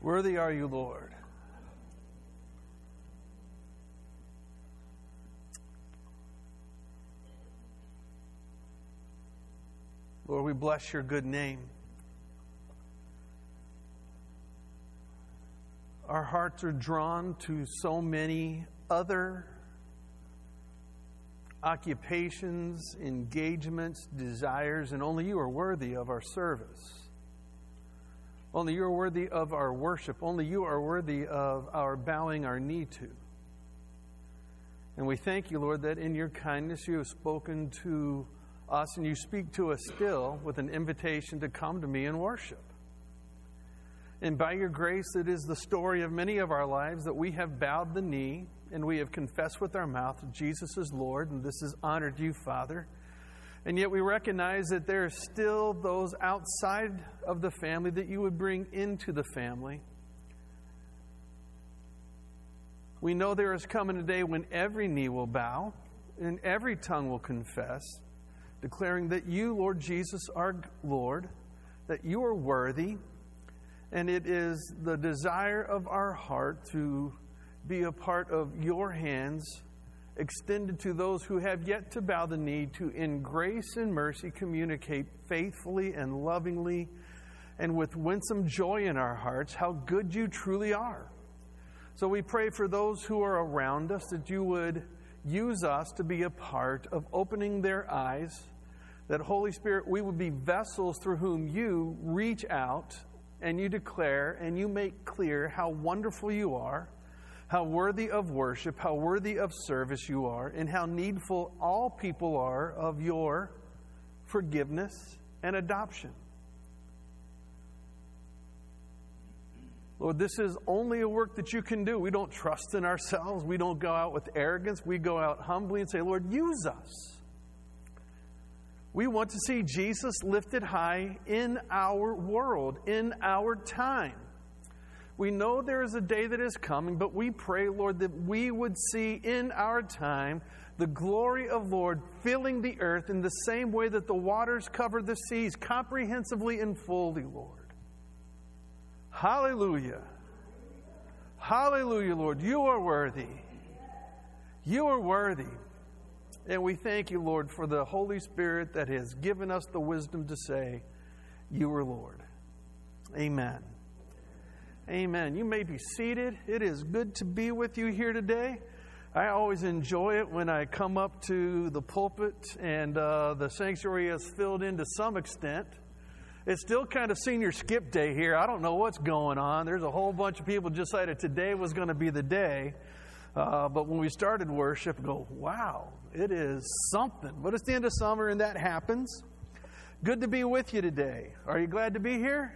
Worthy are you, Lord. Lord, we bless your good name. Our hearts are drawn to so many other occupations, engagements, desires, and only you are worthy of our service. Only you are worthy of our worship. Only you are worthy of our bowing our knee to. And we thank you, Lord, that in your kindness you have spoken to us and you speak to us still with an invitation to come to me and worship. And by your grace, it is the story of many of our lives that we have bowed the knee and we have confessed with our mouth that Jesus is Lord, and this has honored you, Father. And yet we recognize that there are still those outside of the family that you would bring into the family. We know there is coming a day when every knee will bow and every tongue will confess, declaring that you, Lord Jesus, are Lord, that you are worthy, and it is the desire of our heart to be a part of your hands extended to those who have yet to bow the knee, to in grace and mercy communicate faithfully and lovingly and with winsome joy in our hearts how good you truly are. So we pray for those who are around us that you would use us to be a part of opening their eyes, that Holy Spirit, we would be vessels through whom you reach out and you declare and you make clear how wonderful you are, how worthy of worship, how worthy of service you are, and how needful all people are of your forgiveness and adoption. Lord, this is only a work that you can do. We don't trust in ourselves. We don't go out with arrogance. We go out humbly and say, Lord, use us. We want to see Jesus lifted high in our world, in our time. We know there is a day that is coming, but we pray, Lord, that we would see in our time the glory of Lord filling the earth in the same way that the waters cover the seas, comprehensively and fully, Lord. Hallelujah. Hallelujah, Lord. You are worthy. You are worthy. And we thank you, Lord, for the Holy Spirit that has given us the wisdom to say, you are Lord. Amen. Amen. You may be seated. It is good to be with you here today. I always enjoy it when I come up to the pulpit and the sanctuary is filled in to some extent. It's still kind of senior skip day here. I don't know what's going on. There's a whole bunch of people decided today was going to be the day. But when we started worship, I go, wow, it is something. But it's the end of summer and that happens. Good to be with you today. Are you glad to be here?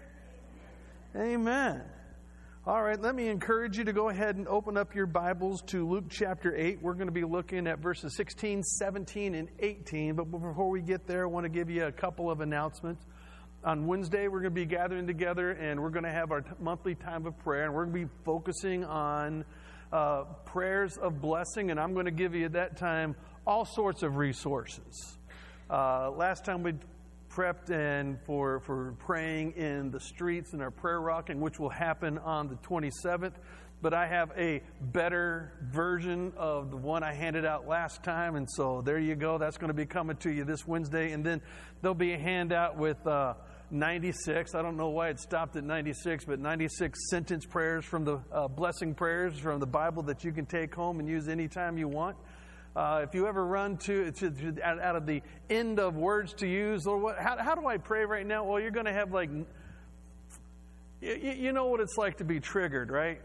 Amen. All right, let me encourage you to go ahead and open up your Bibles to Luke chapter 8. We're going to be looking at verses 16, 17, and 18. But before we get there, I want to give you a couple of announcements. On Wednesday, we're going to be gathering together, and we're going to have our monthly time of prayer. And we're going to be focusing on prayers of blessing. And I'm going to give you at that time all sorts of resources. Last time we prepped and for praying in the streets and our prayer rocking, which will happen on the 27th. But I have a better version of the one I handed out last time. And so there you go. That's going to be coming to you this Wednesday. And then there'll be a handout with 96. I don't know why it stopped at 96, but 96 sentence prayers from the blessing prayers from the Bible that you can take home and use anytime you want. If you ever run to out of the end of words to use, Lord, how do I pray right now? Well, you're going to have like, you know what it's like to be triggered, right?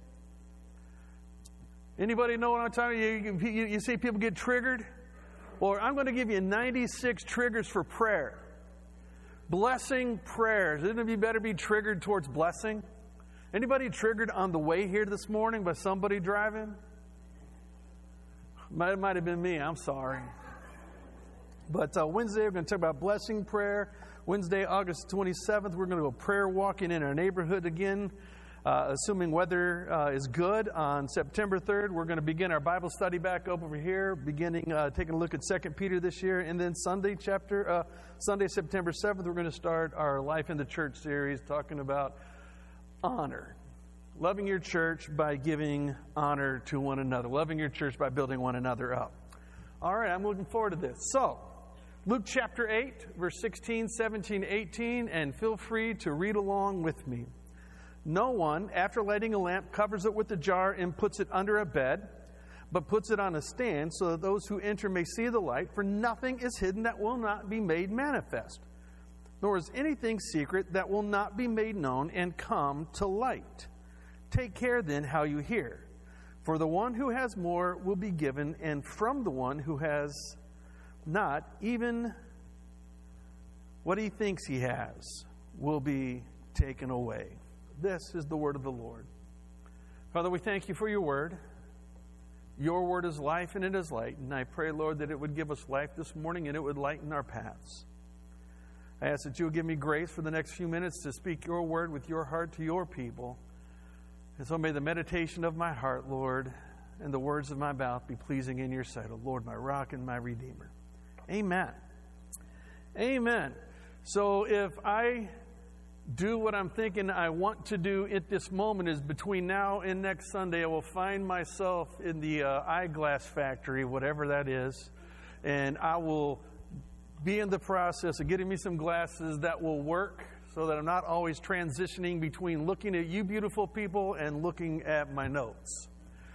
Anybody know what I'm talking about? You see people get triggered? Well, I'm going to give you 96 triggers for prayer. Blessing prayers. Isn't it better be triggered towards blessing? Anybody triggered on the way here this morning by somebody driving? It might have been me. I'm sorry. But Wednesday, we're going to talk about blessing prayer. Wednesday, August 27th, we're going to go prayer walking in our neighborhood again, assuming weather is good. On September 3rd, we're going to begin our Bible study back up over here, taking a look at 2 Peter this year. And then Sunday, September 7th, we're going to start our Life in the Church series, talking about honor. Loving your church by giving honor to one another. Loving your church by building one another up. All right, I'm looking forward to this. So, Luke chapter 8, verse 16, 17, 18, and feel free to read along with me. No one, after lighting a lamp, covers it with a jar and puts it under a bed, but puts it on a stand so that those who enter may see the light, for nothing is hidden that will not be made manifest, nor is anything secret that will not be made known and come to light. Take care then how you hear. For the one who has more will be given, and from the one who has not, even what he thinks he has will be taken away. This is the word of the Lord. Father, we thank you for your word. Your word is life and it is light. And I pray, Lord, that it would give us life this morning and it would lighten our paths. I ask that you would give me grace for the next few minutes to speak your word with your heart to your people. And so may the meditation of my heart, Lord, and the words of my mouth be pleasing in your sight, O Lord, my rock and my redeemer. Amen. Amen. So if I do what I'm thinking I want to do at this moment, is between now and next Sunday, I will find myself in the eyeglass factory, whatever that is, and I will be in the process of getting me some glasses that will work, so that I'm not always transitioning between looking at you beautiful people and looking at my notes.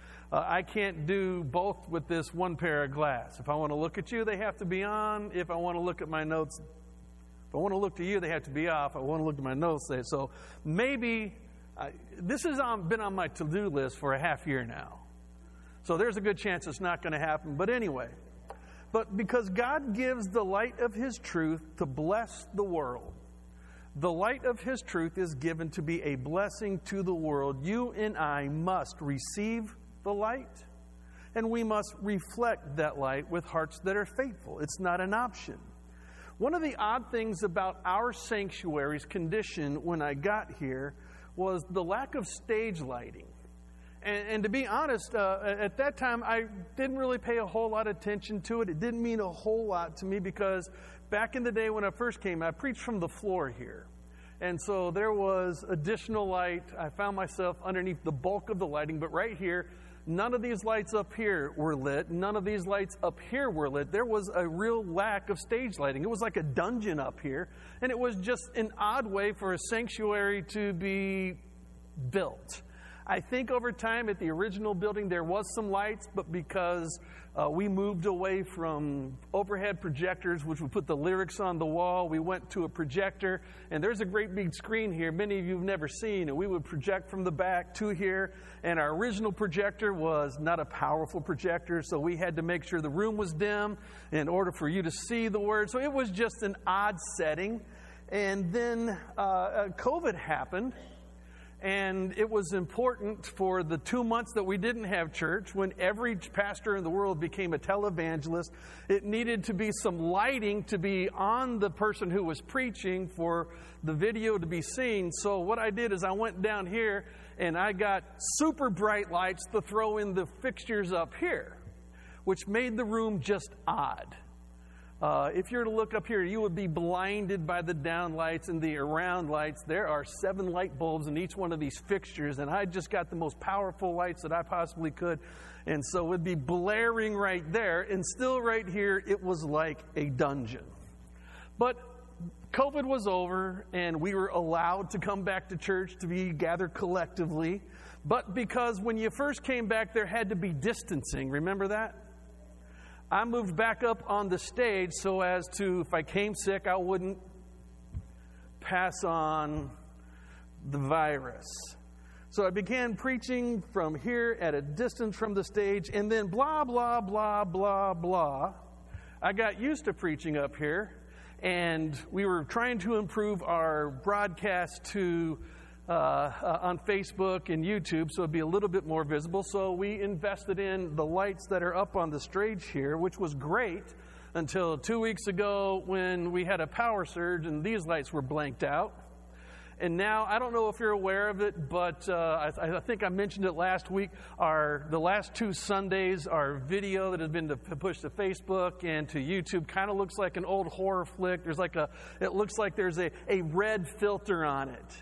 I can't do both with this one pair of glass. If I want to look at you, they have to be on. If I want to look at my notes, if I want to look to you, they have to be off. If I want to look at my notes, so maybe this has been on my to-do list for a half year now. So there's a good chance it's not going to happen. But anyway, but because God gives the light of his truth to bless the world, the light of his truth is given to be a blessing to the world. You and I must receive the light, and we must reflect that light with hearts that are faithful. It's not an option. One of the odd things about our sanctuary's condition when I got here was the lack of stage lighting. And to be honest, at that time, I didn't really pay a whole lot of attention to it. It didn't mean a whole lot to me because back in the day when I first came, I preached from the floor here. And so there was additional light. I found myself underneath the bulk of the lighting. But right here, none of these lights up here were lit. None of these lights up here were lit. There was a real lack of stage lighting. It was like a dungeon up here. And it was just an odd way for a sanctuary to be built. I think over time at the original building there was some lights, but because we moved away from overhead projectors, which would put the lyrics on the wall, we went to a projector. And there's a great big screen here many of you have never seen. And we would project from the back to here. And our original projector was not a powerful projector, so we had to make sure the room was dim in order for you to see the words. So it was just an odd setting. And then COVID happened. And it was important for the 2 months that we didn't have church, when every pastor in the world became a televangelist, it needed to be some lighting to be on the person who was preaching for the video to be seen. So what I did is I went down here and I got super bright lights to throw in the fixtures up here, which made the room just odd. If you were to look up here, you would be blinded by the down lights and the around lights. There are 7 light bulbs in each one of these fixtures, and I just got the most powerful lights that I possibly could. And so it would be blaring right there, and still right here, it was like a dungeon. But COVID was over, and we were allowed to come back to church to be gathered collectively. But because when you first came back, there had to be distancing. Remember that? I moved back up on the stage so as to, if I came sick, I wouldn't pass on the virus. So I began preaching from here at a distance from the stage, and then blah, blah, blah, blah, blah. I got used to preaching up here, and we were trying to improve our broadcast to on Facebook and YouTube, so it'd be a little bit more visible. So we invested in the lights that are up on the stage here, which was great until 2 weeks ago when we had a power surge and these lights were blanked out. And now, I don't know if you're aware of it, but I think I mentioned it last week. The last 2 Sundays, our video that has been pushed to Facebook and to YouTube kind of looks like an old horror flick. It looks like there's a red filter on it.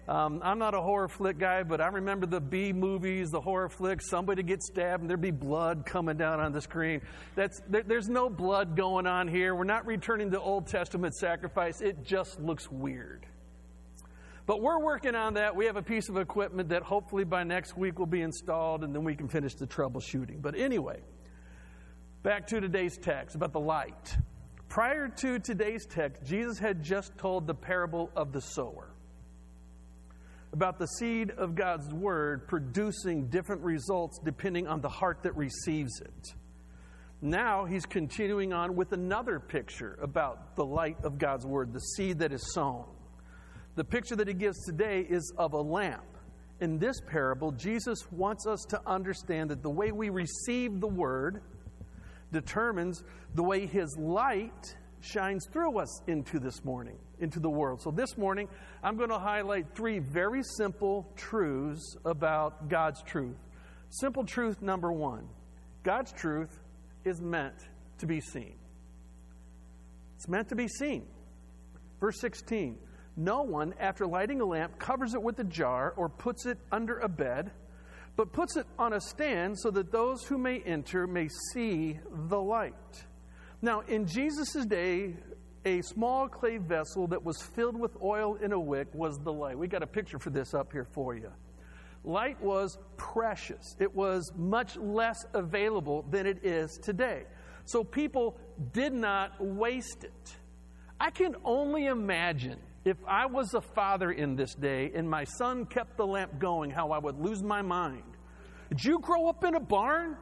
I'm not a horror flick guy, but I remember the B movies, the horror flicks. Somebody gets stabbed and there'd be blood coming down on the screen. There's no blood going on here. We're not returning to Old Testament sacrifice. It just looks weird. But we're working on that. We have a piece of equipment that hopefully by next week will be installed, and then we can finish the troubleshooting. But anyway, back to today's text about the light. Prior to today's text, Jesus had just told the parable of the sower, about the seed of God's word producing different results depending on the heart that receives it. Now he's continuing on with another picture about the light of God's word, the seed that is sown. The picture that he gives today is of a lamp. In this parable, Jesus wants us to understand that the way we receive the word determines the way his light shines through us into the world. So this morning, I'm going to highlight 3 very simple truths about God's truth. Simple truth number 1, God's truth is meant to be seen. It's meant to be seen. Verse 16, no one, after lighting a lamp, covers it with a jar or puts it under a bed, but puts it on a stand so that those who may enter may see the light. Now, in Jesus' day, a small clay vessel that was filled with oil in a wick was the light. We got a picture for this up here for you. Light was precious. It was much less available than it is today. So people did not waste it. I can only imagine if I was a father in this day and my son kept the lamp going, how I would lose my mind. Did you grow up in a barn?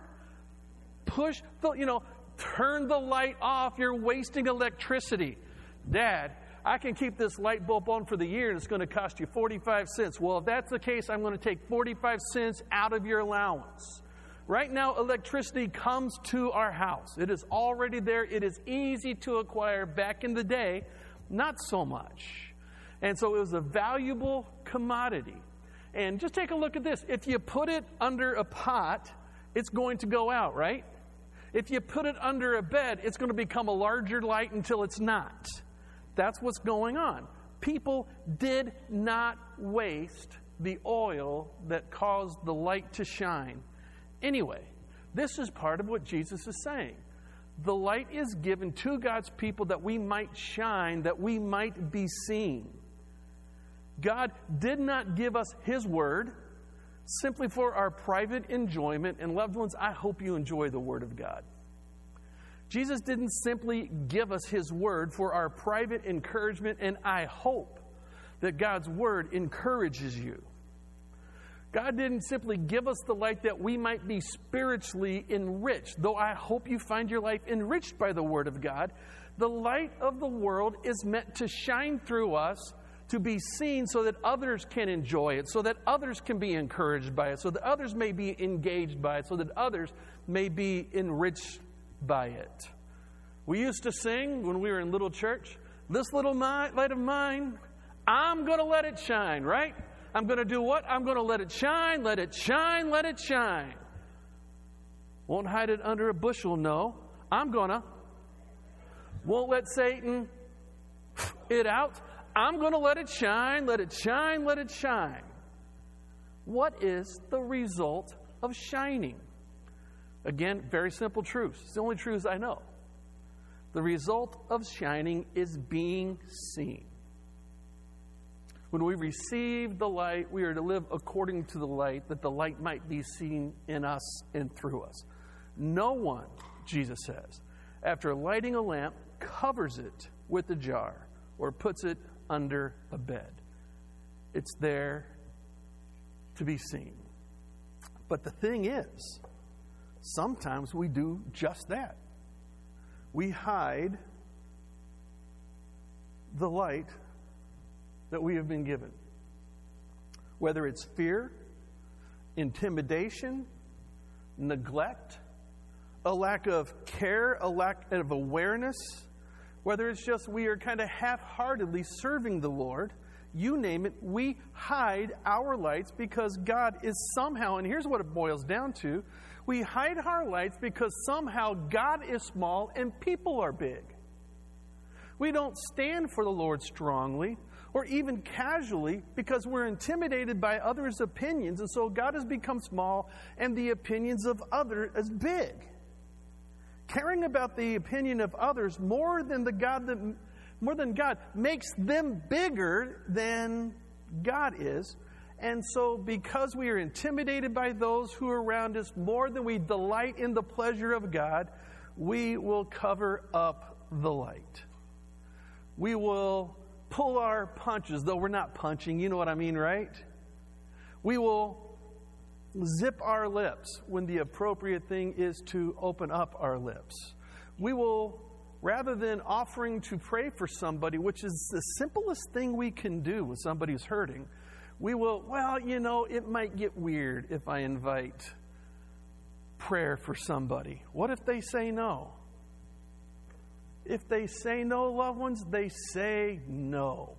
Turn the light off. You're wasting electricity. Dad, I can keep this light bulb on for the year and it's going to cost you 45 cents. Well, if that's the case, I'm going to take 45 cents out of your allowance. Right now, electricity comes to our house. It is already there. It is easy to acquire. Back in the day, not so much. And so it was a valuable commodity. And just take a look at this. If you put it under a pot, it's going to go out, right? If you put it under a bed, it's going to become a larger light until it's not. That's what's going on. People did not waste the oil that caused the light to shine. Anyway, this is part of what Jesus is saying. The light is given to God's people that we might shine, that we might be seen. God did not give us his word simply for our private enjoyment. And loved ones, I hope you enjoy the word of God. Jesus didn't simply give us his word for our private encouragement, and I hope that God's word encourages you. God didn't simply give us the light that we might be spiritually enriched, though I hope you find your life enriched by the word of God. The light of the world is meant to shine through us, to be seen so that others can enjoy it, so that others can be encouraged by it, so that others may be engaged by it, so that others may be enriched by it. We used to sing when we were in little church, this little light of mine, I'm going to let it shine, right? I'm going to do what? I'm going to let it shine, let it shine, let it shine. Won't hide it under a bushel, no. Won't let Satan it out. I'm going to let it shine, let it shine, let it shine. What is the result of shining? Again, very simple truths. It's the only truths I know. The result of shining is being seen. When we receive the light, we are to live according to the light, that the light might be seen in us and through us. No one, Jesus says, after lighting a lamp, covers it with a jar or puts it under a bed. It's there to be seen. But the thing is, sometimes we do just that. We hide the light that we have been given. Whether it's fear, intimidation, neglect, a lack of care, a lack of awareness, whether it's just we are kind of half-heartedly serving the Lord, you name it, we hide our lights because God is somehow, and here's what it boils down to, we hide our lights because somehow God is small and people are big. We don't stand for the Lord strongly or even casually because we're intimidated by others' opinions. And so God has become small and the opinions of others as big. Caring about the opinion of others more than God makes them bigger than God is. And so because we are intimidated by those who are around us more than we delight in the pleasure of God, we will cover up the light. We will pull our punches, though we're not punching, you know what I mean, right? We will zip our lips when the appropriate thing is to open up our lips. We will, rather than offering to pray for somebody, which is the simplest thing we can do when somebody's hurting, we will, it might get weird if I invite prayer for somebody. What if they say no? If they say no, loved ones, they say no.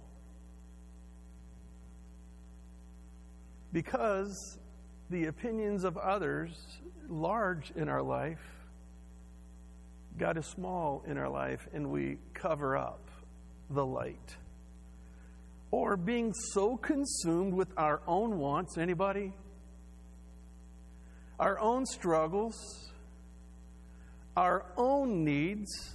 Because the opinions of others, large in our life, God is small in our life, and we cover up the light. Or being so consumed with our own wants, anybody? Our own struggles, our own needs,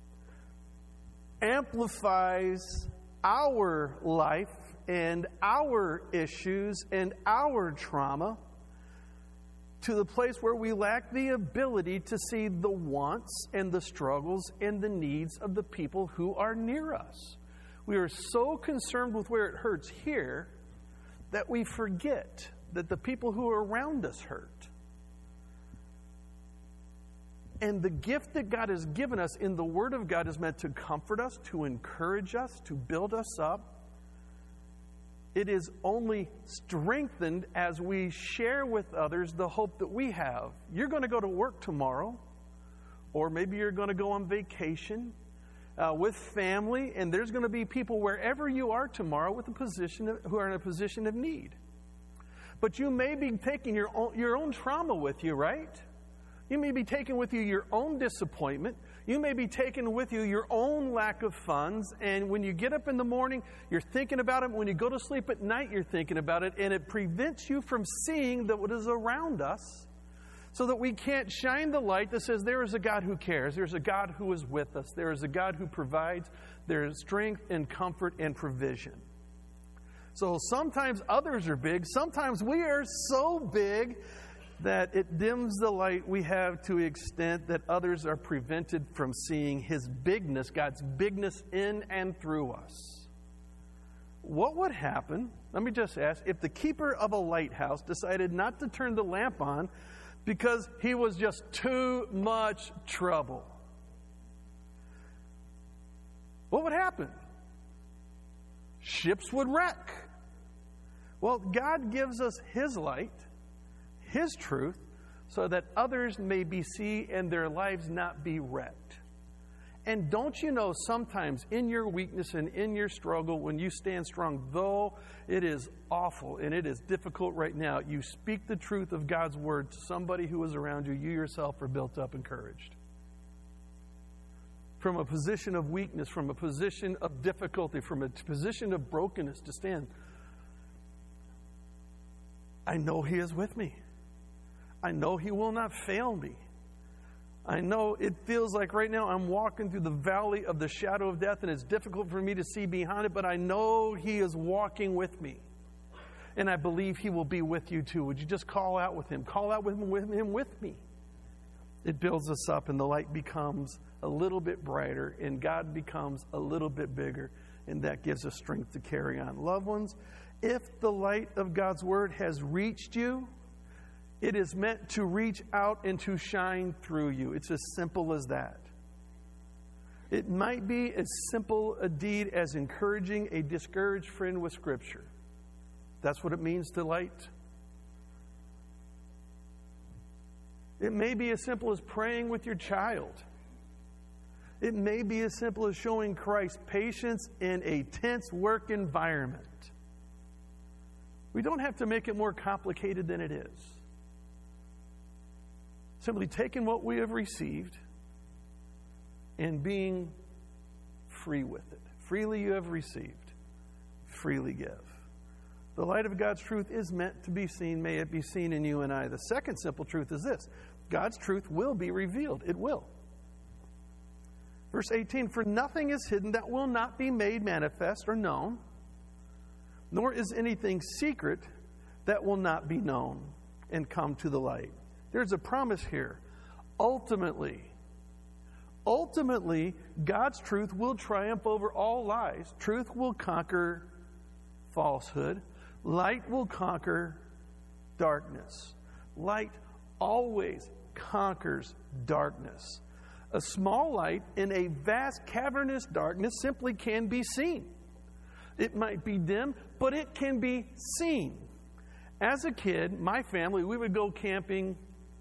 amplifies our life and our issues and our trauma to the place where we lack the ability to see the wants and the struggles and the needs of the people who are near us. We are so concerned with where it hurts here that we forget that the people who are around us hurt. And the gift that God has given us in the Word of God is meant to comfort us, to encourage us, to build us up. It is only strengthened as we share with others the hope that we have. You're going to go to work tomorrow, or maybe you're going to go on vacation with family, and there's going to be people wherever you are tomorrow who are in a position of need. But you may be taking your own trauma with you, right? You may be taking with you your own disappointment. You may be taking with you your own lack of funds. And when you get up in the morning, you're thinking about it. When you go to sleep at night, you're thinking about it. And it prevents you from seeing that what is around us, so that we can't shine the light that says there is a God who cares. There's a God who is with us. There is a God who provides. There is strength and comfort and provision. So sometimes others are big. Sometimes we are so big that it dims the light we have to the extent that others are prevented from seeing His bigness, God's bigness in and through us. What would happen, let me just ask, if the keeper of a lighthouse decided not to turn the lamp on because he was just too much trouble? What would happen? Ships would wreck. Well, God gives us His light, His truth, so that others may be seen and their lives not be wrecked. And don't you know, sometimes in your weakness and in your struggle, when you stand strong, though it is awful and it is difficult right now, you speak the truth of God's word to somebody who is around you, you yourself are built up, encouraged. From a position of weakness, from a position of difficulty, from a position of brokenness, to stand. I know He is with me. I know He will not fail me. I know it feels like right now I'm walking through the valley of the shadow of death, and it's difficult for me to see behind it, but I know He is walking with me. And I believe He will be with you too. Would you just call out with Him? Call out with Him with me. It builds us up, and the light becomes a little bit brighter, and God becomes a little bit bigger, and that gives us strength to carry on. Loved ones, if the light of God's Word has reached you, it is meant to reach out and to shine through you. It's as simple as that. It might be as simple a deed as encouraging a discouraged friend with Scripture. That's what it means to light. It may be as simple as praying with your child. It may be as simple as showing Christ patience in a tense work environment. We don't have to make it more complicated than it is. Simply taking what we have received and being free with it. Freely you have received, freely give. The light of God's truth is meant to be seen. May it be seen in you and I. The second simple truth is this: God's truth will be revealed. It will. Verse 18, for nothing is hidden that will not be made manifest or known, nor is anything secret that will not be known and come to the light. There's a promise here. Ultimately, God's truth will triumph over all lies. Truth will conquer falsehood. Light will conquer darkness. Light always conquers darkness. A small light in a vast cavernous darkness simply can be seen. It might be dim, but it can be seen. As a kid, my family, we would go camping.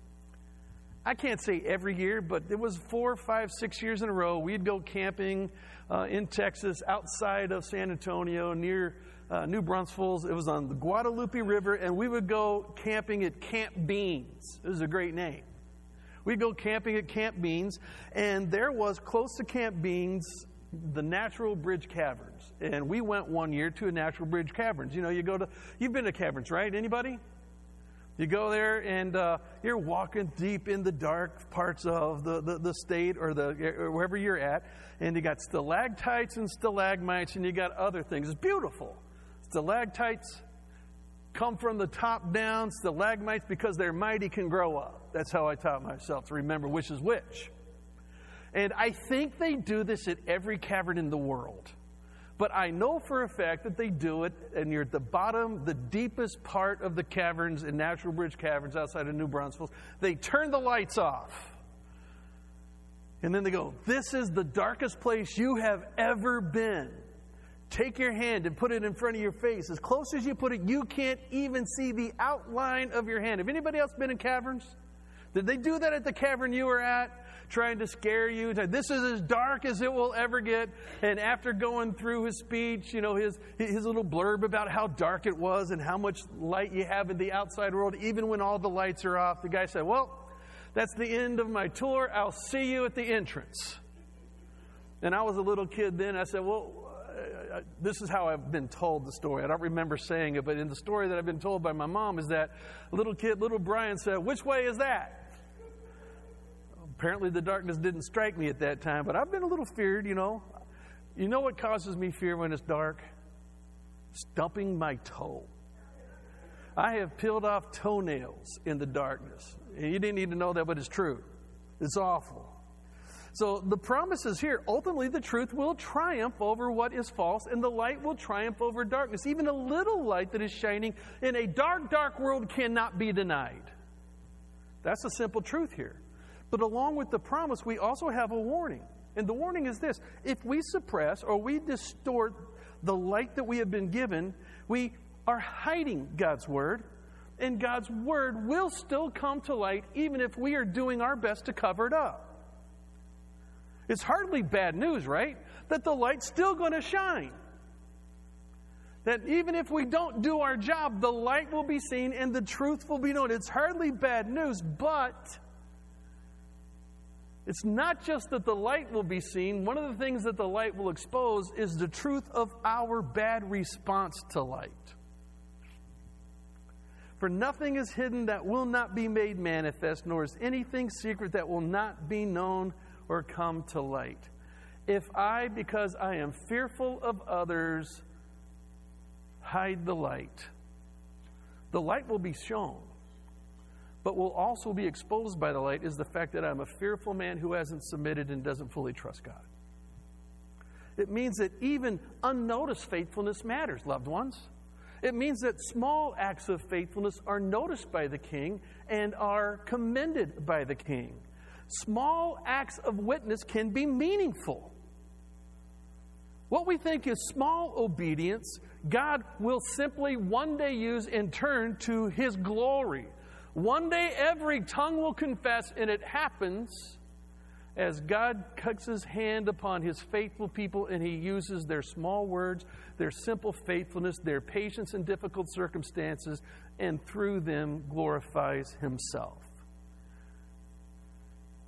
I can't say every year, but it was 4, 5, 6 years in a row. We'd go camping in Texas, outside of San Antonio, near New Braunfels. It was on the Guadalupe River, and we would go camping at Camp Beans. It was a great name. We'd go camping at Camp Beans, and there was, close to Camp Beans, the Natural Bridge Caverns. And we went one year to a Natural Bridge Caverns. You know, you've been to caverns, right? Anybody? You go there and you're walking deep in the dark parts of the state or wherever you're at, and you got stalactites and stalagmites, and you got other things. It's beautiful. Stalactites come from the top down. Stalagmites, because they're mighty, can grow up. That's how I taught myself to remember which is which. And I think they do this at every cavern in the world. But I know for a fact that they do it, and you're at the bottom, the deepest part of the caverns in Natural Bridge Caverns outside of New Braunfels. They turn the lights off. And then they go, this is the darkest place you have ever been. Take your hand and put it in front of your face. As close as you put it, you can't even see the outline of your hand. Have anybody else been in caverns? Did they do that at the cavern you were at? Trying to scare you. This is as dark as it will ever get. And after going through his speech, you know, his little blurb about how dark it was and how much light you have in the outside world, even when all the lights are off, the guy said, well, that's the end of my tour. I'll see you at the entrance. And I was a little kid then. I said, well, this is how I've been told the story. I don't remember saying it, but in the story that I've been told by my mom is that little Brian said, which way is that? Apparently the darkness didn't strike me at that time, but I've been a little feared, you know. You know what causes me fear when it's dark? Stumping my toe. I have peeled off toenails in the darkness. And you didn't need to know that, but it's true. It's awful. So the promise is here. Ultimately, the truth will triumph over what is false, and the light will triumph over darkness. Even a little light that is shining in a dark, dark world cannot be denied. That's a simple truth here. But along with the promise, we also have a warning. And the warning is this: if we suppress or we distort the light that we have been given, we are hiding God's word, and God's word will still come to light even if we are doing our best to cover it up. It's hardly bad news, right? That the light's still going to shine. That even if we don't do our job, the light will be seen and the truth will be known. It's hardly bad news, but it's not just that the light will be seen. One of the things that the light will expose is the truth of our bad response to light. For nothing is hidden that will not be made manifest, nor is anything secret that will not be known or come to light. If I, because I am fearful of others, hide the light will be shown. But will also be exposed by the light is the fact that I'm a fearful man who hasn't submitted and doesn't fully trust God. It means that even unnoticed faithfulness matters, loved ones. It means that small acts of faithfulness are noticed by the king and are commended by the king. Small acts of witness can be meaningful. What we think is small obedience, God will simply one day use and turn to His glory. One day every tongue will confess, and it happens as God cuts His hand upon His faithful people, and He uses their small words, their simple faithfulness, their patience in difficult circumstances, and through them glorifies Himself.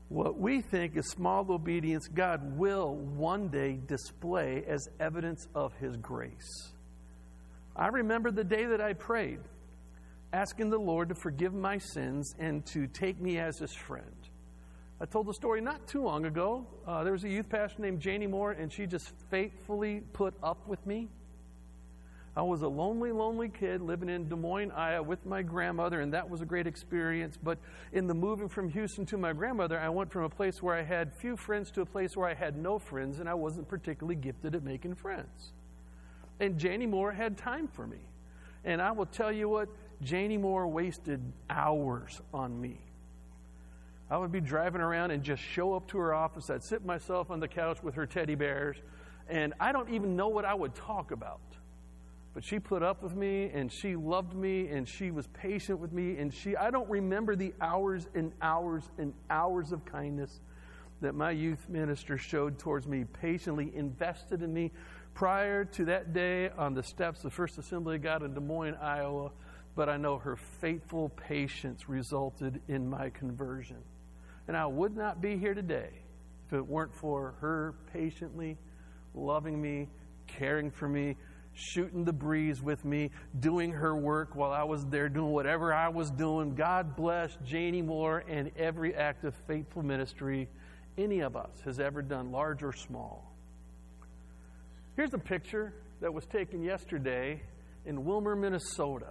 What we think is small obedience, God will one day display as evidence of His grace. I remember the day that I prayed, asking the Lord to forgive my sins and to take me as His friend. I told the story not too long ago. There was a youth pastor named Janie Moore, and she just faithfully put up with me. I was a lonely, lonely kid living in Des Moines, Iowa with my grandmother, and that was a great experience. But in the moving from Houston to my grandmother, I went from a place where I had few friends to a place where I had no friends, and I wasn't particularly gifted at making friends. And Janie Moore had time for me. And I will tell you what, Janie Moore wasted hours on me. I would be driving around and just show up to her office. I'd sit myself on the couch with her teddy bears, and I don't even know what I would talk about. But she put up with me, and she loved me, and she was patient with me, and I don't remember the hours and hours and hours of kindness that my youth minister showed towards me, patiently invested in me prior to that day on the steps of First Assembly of God in Des Moines, Iowa. But I know her faithful patience resulted in my conversion. And I would not be here today if it weren't for her patiently loving me, caring for me, shooting the breeze with me, doing her work while I was there doing whatever I was doing. God bless Janie Moore and every act of faithful ministry any of us has ever done, large or small. Here's a picture that was taken yesterday in Wilmer, Minnesota.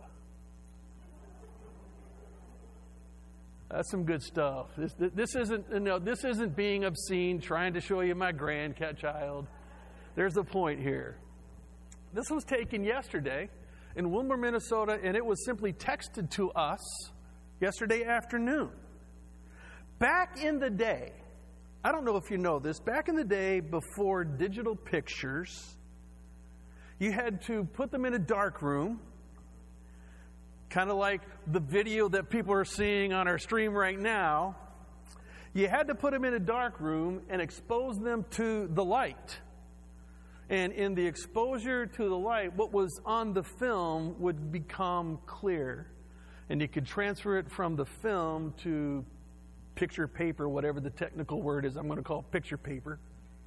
That's some good stuff. This isn't being obscene, trying to show you my grandchild. There's a point here. This was taken yesterday in Wilmer, Minnesota, and it was simply texted to us yesterday afternoon. Back in the day, I don't know if you know this, back in the day before digital pictures, you had to put them in a dark room, kind of like the video that people are seeing on our stream right now. You had to put them in a dark room and expose them to the light. And in the exposure to the light, what was on the film would become clear. And you could transfer it from the film to picture paper, whatever the technical word is. I'm going to call it picture paper.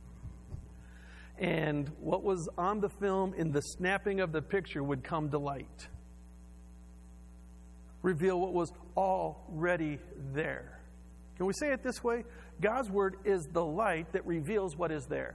And what was on the film in the snapping of the picture would come to light. Reveal what was already there. Can we say it this way? God's Word is the light that reveals what is there.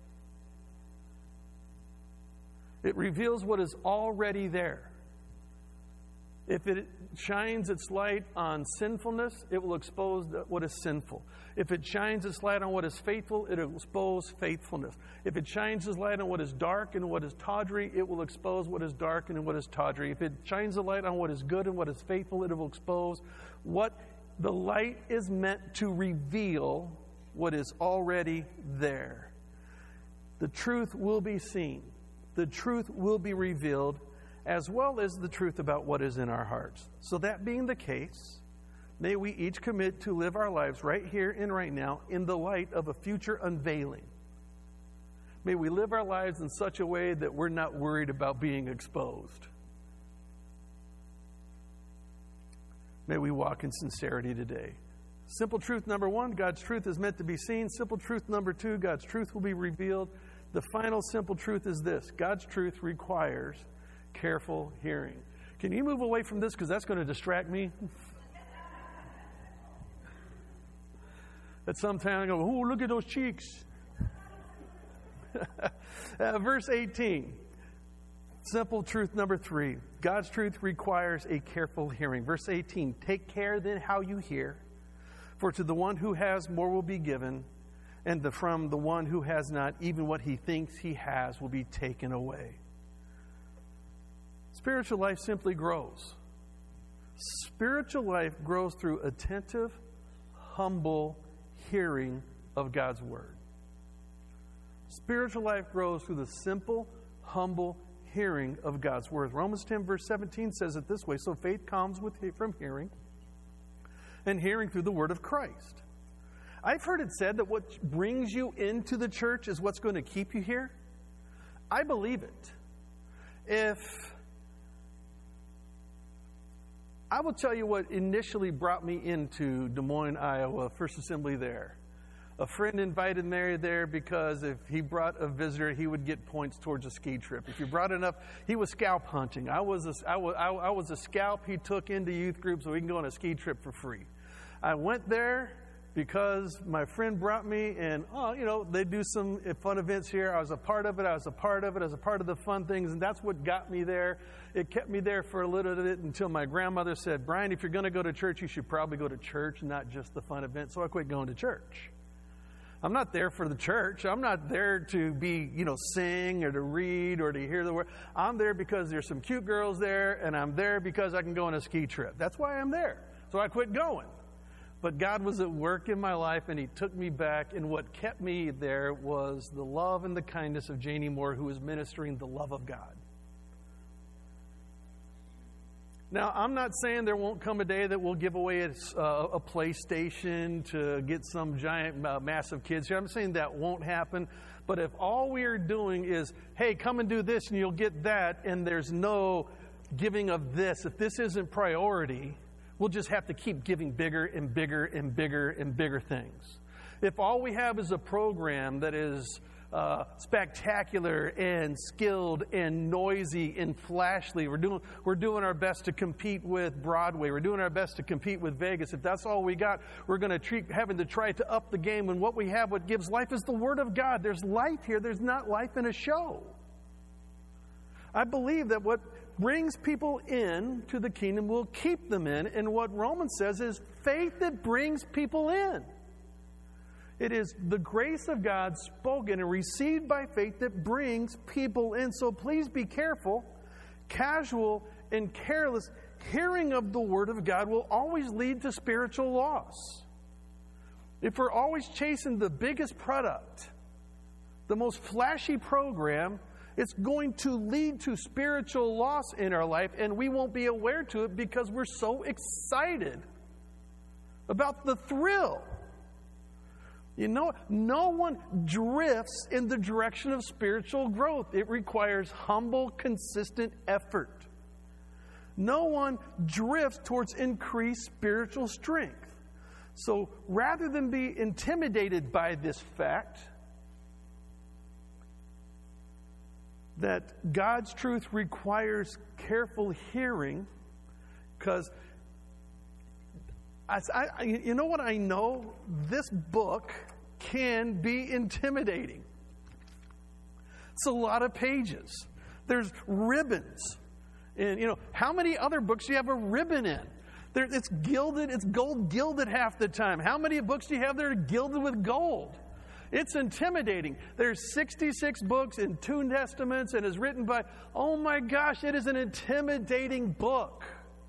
It reveals what is already there. If it shines its light on sinfulness, it will expose what is sinful. If it shines its light on what is faithful, it will expose faithfulness. If it shines its light on what is dark and what is tawdry, it will expose what is dark and what is tawdry. If it shines the light on what is good and what is faithful, it will expose what the light is meant to reveal, what is already there. The truth will be seen. The truth will be revealed, as well as the truth about what is in our hearts. So that being the case, may we each commit to live our lives right here and right now in the light of a future unveiling. May we live our lives in such a way that we're not worried about being exposed. May we walk in sincerity today. Simple truth number one, God's truth is meant to be seen. Simple truth number two, God's truth will be revealed. The final simple truth is this: God's truth requires careful hearing. Can you move away from this, because that's going to distract me? At some time I go, oh, look at those cheeks. Verse 18. Simple truth number 3. God's truth requires a careful hearing. Verse 18. Take care then how you hear, for to the one who has more will be given, and from the one who has not, even what he thinks he has will be taken away. Spiritual life simply grows. Spiritual life grows through attentive, humble hearing of God's Word. Spiritual life grows through the simple, humble hearing of God's Word. Romans 10 verse 17 says it this way: so faith comes from hearing, and hearing through the Word of Christ. I've heard it said that what brings you into the church is what's going to keep you here. I believe it. If I will tell you what initially brought me into Des Moines, Iowa, First Assembly there. A friend invited me there because if he brought a visitor, he would get points towards a ski trip. If you brought enough, he was scalp hunting. I was a scalp he took into youth groups so we can go on a ski trip for free. I went there because my friend brought me, and they do some fun events here. I was a part of it. I was a part of the fun things, and that's what got me there. It kept me there for a little bit until my grandmother said, Brian, if you're going to go to church, you should probably go to church, not just the fun event. So I quit going to church. I'm not there for the church. I'm not there to be, sing or to read or to hear the word. I'm there because there's some cute girls there, and I'm there because I can go on a ski trip. That's why I'm there. So I quit going. But God was at work in my life, and He took me back, and what kept me there was the love and the kindness of Janie Moore, who was ministering the love of God. Now, I'm not saying there won't come a day that we'll give away a PlayStation to get some giant, massive kids here. I'm saying that won't happen. But if all we are doing is, hey, come and do this and you'll get that, and there's no giving of this, if this isn't priority, we'll just have to keep giving bigger and bigger and bigger and bigger things. If all we have is a program that is spectacular and skilled and noisy and flashly, we're doing our best to compete with Broadway. We're doing our best to compete with Vegas. If that's all we got, we're going to having to try to up the game. When what we have, what gives life, is the Word of God. There's life here. There's not life in a show. I believe that what brings people in to the kingdom will keep them in. And what Romans says is faith that brings people in. It is the grace of God spoken and received by faith that brings people in. So please be careful. Casual and careless hearing of the Word of God will always lead to spiritual loss. If we're always chasing the biggest product, the most flashy program, it's going to lead to spiritual loss in our life, and we won't be aware to it because we're so excited about the thrill. No one drifts in the direction of spiritual growth. It requires humble, consistent effort. No one drifts towards increased spiritual strength. So rather than be intimidated by this fact that God's truth requires careful hearing, because you know what I know? This book can be intimidating. It's a lot of pages. There's ribbons. And, how many other books do you have a ribbon in? It's gilded. It's gold gilded half the time. How many books do you have that are gilded with gold? It's intimidating. There's 66 books in 2 Testaments and is written by, oh my gosh, it is an intimidating book.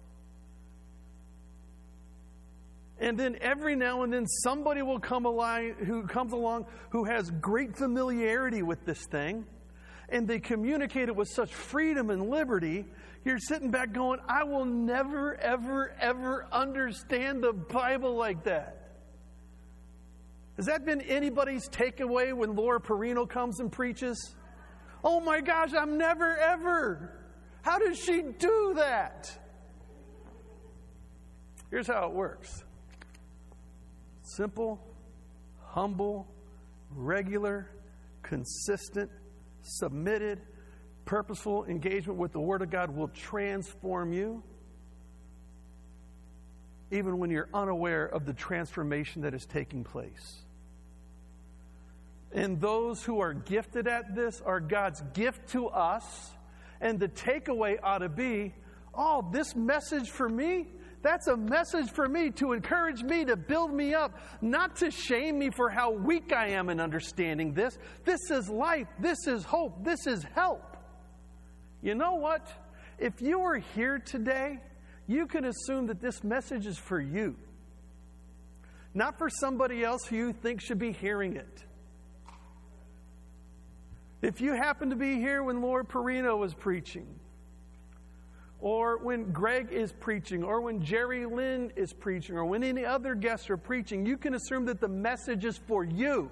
And then every now and then somebody will come along who has great familiarity with this thing, and they communicate it with such freedom and liberty. You're sitting back going, I will never, ever, ever understand the Bible like that. Has that been anybody's takeaway when Laura Perino comes and preaches? Oh my gosh, I'm never, ever. How does she do that? Here's how it works. Simple, humble, regular, consistent, submitted, purposeful engagement with the Word of God will transform you, even when you're unaware of the transformation that is taking place. And those who are gifted at this are God's gift to us. And the takeaway ought to be, oh, this message for me, that's a message for me to encourage me, to build me up, not to shame me for how weak I am in understanding this. This is life. This is hope. This is help. You know what? If you are here today, you can assume that this message is for you, not for somebody else who you think should be hearing it. If you happen to be here when Laura Perino was preaching, or when Greg is preaching, or when Jerry Lynn is preaching, or when any other guests are preaching, you can assume that the message is for you,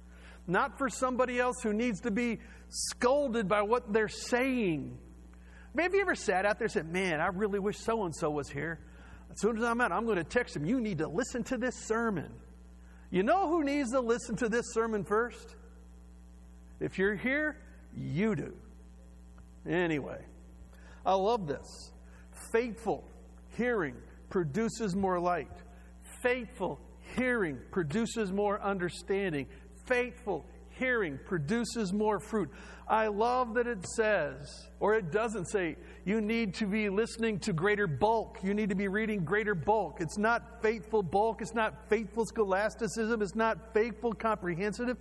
not for somebody else who needs to be scolded by what they're saying. Have you ever sat out there and said, man, I really wish so-and-so was here. As soon as I'm out, I'm going to text them, you need to listen to this sermon. You know who needs to listen to this sermon first? If you're here, you do. Anyway, I love this. Faithful hearing produces more light. Faithful hearing produces more understanding. Faithful hearing produces more fruit. I love that it says, or it doesn't say, you need to be listening to greater bulk. You need to be reading greater bulk. It's not faithful bulk. It's not faithful scholasticism. It's not faithful comprehensiveness.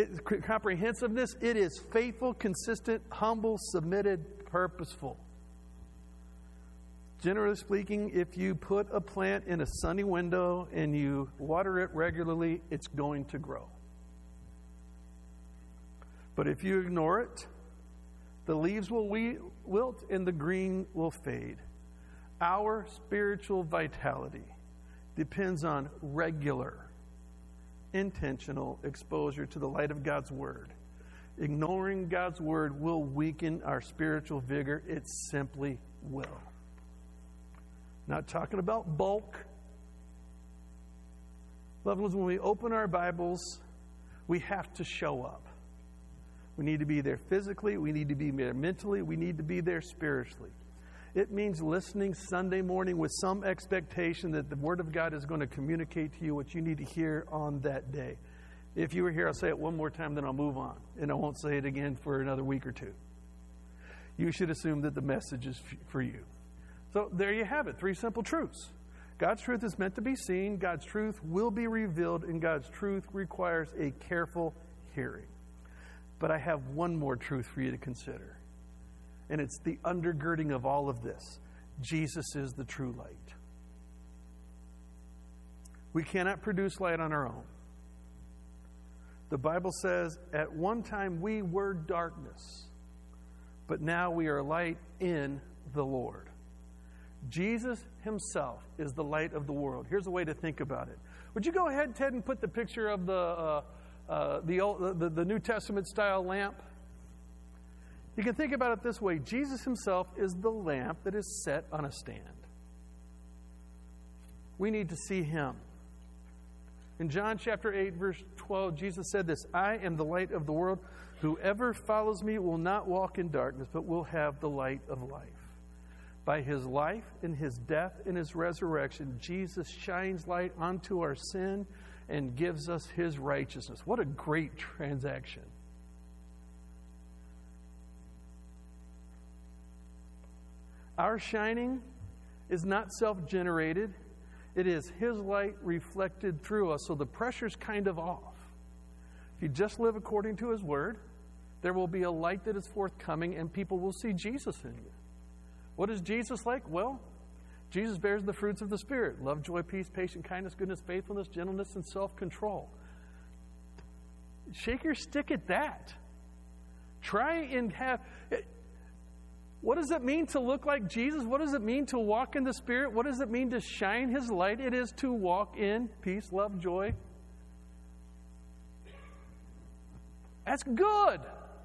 It is faithful, consistent, humble, submitted, purposeful. Generally speaking, if you put a plant in a sunny window and you water it regularly, it's going to grow. But if you ignore it, the leaves will wilt and the green will fade. Our spiritual vitality depends on regular, intentional exposure to the light of God's Word. Ignoring God's Word will weaken our spiritual vigor. It simply will. Not talking about bulk. Loved ones, when we open our Bibles, we have to show up. We need to be there physically. We need to be there mentally. We need to be there spiritually. It means listening Sunday morning with some expectation that the Word of God is going to communicate to you what you need to hear on that day. If you were here, I'll say it one more time, then I'll move on. And I won't say it again for another week or two. You should assume that the message is for you. So there you have it. 3 simple truths. God's truth is meant to be seen. God's truth will be revealed. And God's truth requires a careful hearing. But I have one more truth for you to consider. And it's the undergirding of all of this. Jesus is the true light. We cannot produce light on our own. The Bible says, at one time we were darkness, but now we are light in the Lord. Jesus himself is the light of the world. Here's a way to think about it. Would you go ahead, Ted, and put the picture of the New Testament style lamp? You can think about it this way. Jesus himself is the lamp that is set on a stand. We need to see him. In John chapter 8, verse 12, Jesus said this, I am the light of the world. Whoever follows me will not walk in darkness, but will have the light of life. By his life and his death and his resurrection, Jesus shines light onto our sin and gives us his righteousness. What a great transaction. Our shining is not self-generated. It is his light reflected through us, so the pressure's kind of off. If you just live according to his word, there will be a light that is forthcoming and people will see Jesus in you. What is Jesus like? Well, Jesus bears the fruits of the Spirit. Love, joy, peace, patience, kindness, goodness, faithfulness, gentleness, and self-control. Shake your stick at that. Try and have... What does it mean to look like Jesus? What does it mean to walk in the Spirit? What does it mean to shine his light? It is to walk in peace, love, joy. That's good.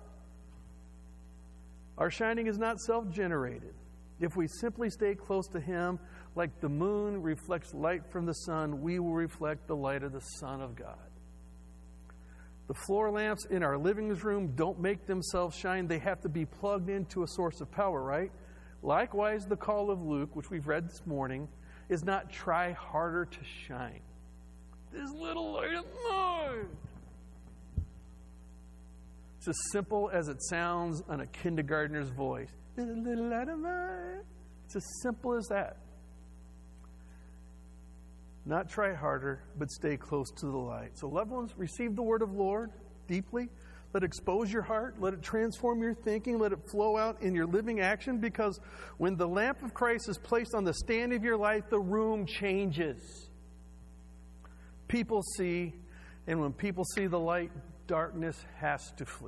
Our shining is not self-generated. If we simply stay close to him, like the moon reflects light from the sun, we will reflect the light of the Son of God. The floor lamps in our living room don't make themselves shine. They have to be plugged into a source of power, right? Likewise, the call of Luke, which we've read this morning, is not try harder to shine. This little light of mine. It's as simple as it sounds on a kindergartner's voice. This little light of mine. It's as simple as that. Not try harder, but stay close to the light. So loved ones, receive the word of the Lord deeply. Let it expose your heart. Let it transform your thinking. Let it flow out in your living action, because when the lamp of Christ is placed on the stand of your life, the room changes. People see, and when people see the light, darkness has to flee.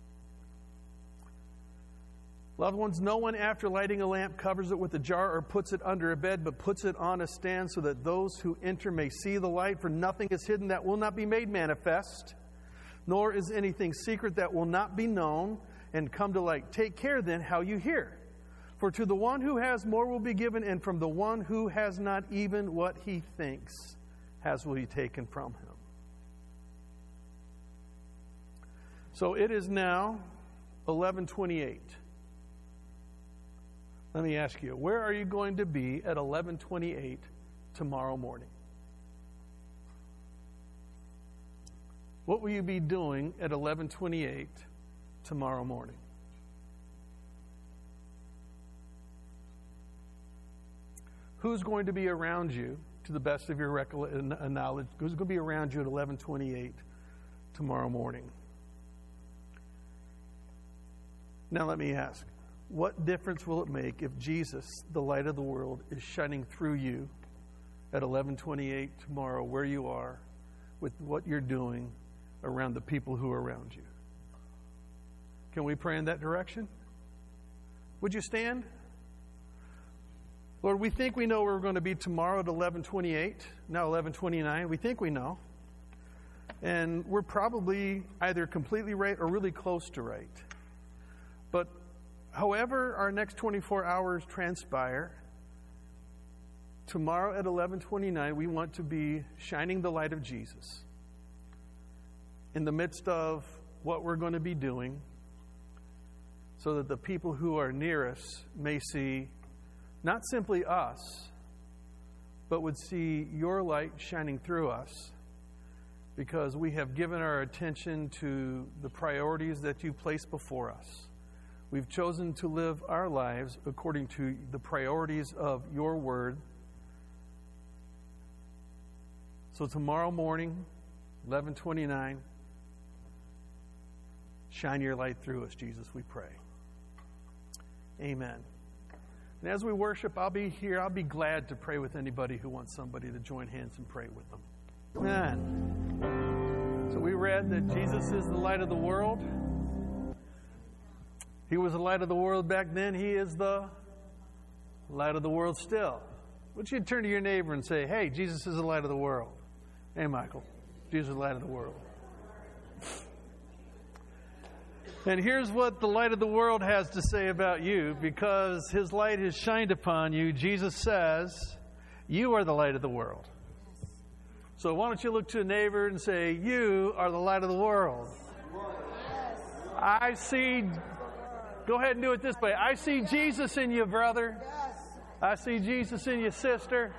Loved ones, no one after lighting a lamp covers it with a jar or puts it under a bed, but puts it on a stand so that those who enter may see the light. For nothing is hidden that will not be made manifest, nor is anything secret that will not be known and come to light. Take care then how you hear. For to the one who has more will be given, and from the one who has not, even what he thinks has will be taken from him. So it is now 11:28. Let me ask you, where are you going to be at 11:28 tomorrow morning? What will you be doing at 11:28 tomorrow morning? Who's going to be around you, to the best of your knowledge, who's going to be around you at 11:28 tomorrow morning? Now let me ask, what difference will it make if Jesus, the light of the world, is shining through you at 11:28 tomorrow, where you are, with what you're doing around the people who are around you? Can we pray in that direction? Would you stand? Lord, we think we know where we're going to be tomorrow at 11:28, now 11:29. We think we know. And we're probably either completely right or really close to right. But however our next 24 hours transpire, tomorrow at 11:29, we want to be shining the light of Jesus in the midst of what we're going to be doing, so that the people who are near us may see not simply us, but would see your light shining through us, because we have given our attention to the priorities that you place before us. We've chosen to live our lives according to the priorities of your word. So tomorrow morning, 11:29, shine your light through us, Jesus, we pray. Amen. And as we worship, I'll be here. I'll be glad to pray with anybody who wants somebody to join hands and pray with them. Amen. So we read that Jesus is the light of the world. He was the light of the world back then. He is the light of the world still. Why don't you turn to your neighbor and say, hey, Jesus is the light of the world. Hey, Michael, Jesus is the light of the world. And here's what the light of the world has to say about you. Because his light has shined upon you, Jesus says, you are the light of the world. So why don't you look to a neighbor and say, you are the light of the world. I see, go ahead and do it this way. I see Jesus in you, brother. I see Jesus in you, sister.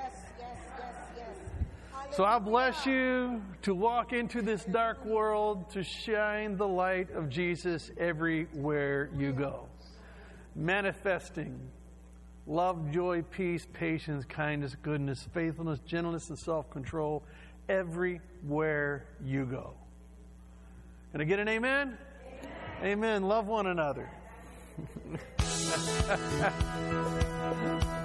So I bless you to walk into this dark world, to shine the light of Jesus everywhere you go. Manifesting love, joy, peace, patience, kindness, goodness, faithfulness, gentleness, and self-control everywhere you go. Can I get an amen? Amen. Love one another.